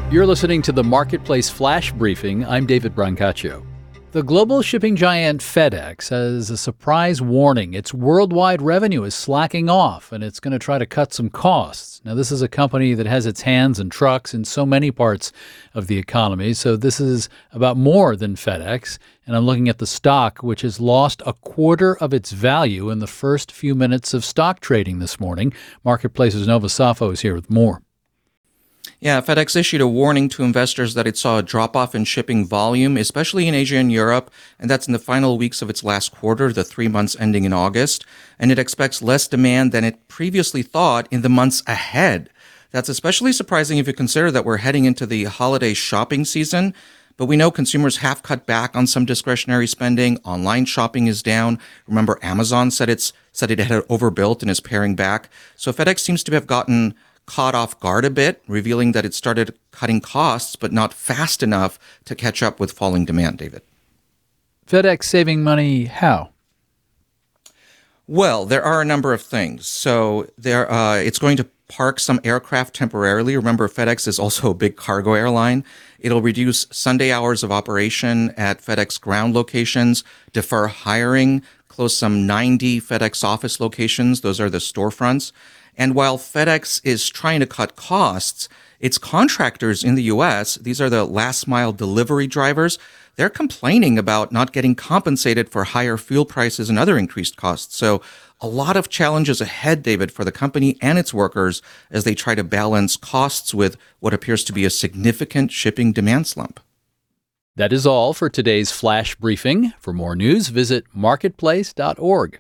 You're listening to the Marketplace Flash Briefing. I'm David Brancaccio. The global shipping giant FedEx has a surprise warning. Its worldwide revenue is slacking off, and it's going to try to cut some costs. Now, this is a company that has its hands and trucks in so many parts of the economy, so this is about more than FedEx. And I'm looking at the stock, which has lost a quarter of its value in the first few minutes of stock trading this morning. Marketplace's Nova Safo is here with more. Yeah, FedEx issued a warning to investors that it saw a drop-off in shipping volume, especially in Asia and Europe, and that's in the final weeks of its last quarter, the 3 months ending in August, and it expects less demand than it previously thought in the months ahead. That's especially surprising if you consider that we're heading into the holiday shopping season, but we know consumers have cut back on some discretionary spending. Online shopping is down. Remember, Amazon said it had overbuilt and is paring back. So FedEx seems to have gotten caught off guard a bit, revealing that it started cutting costs, but not fast enough to catch up with falling demand, David. FedEx saving money how? Well, there are a number of things. So it's going to park some aircraft temporarily. Remember, FedEx is also a big cargo airline. It'll reduce Sunday hours of operation at FedEx ground locations, defer hiring, close some 90 FedEx office locations. Those are the storefronts. And while FedEx is trying to cut costs, its contractors in the U.S., these are the last mile delivery drivers, they're complaining about not getting compensated for higher fuel prices and other increased costs. So a lot of challenges ahead, David, for the company and its workers as they try to balance costs with what appears to be a significant shipping demand slump. That is all for today's Flash Briefing. For more news, visit marketplace.org.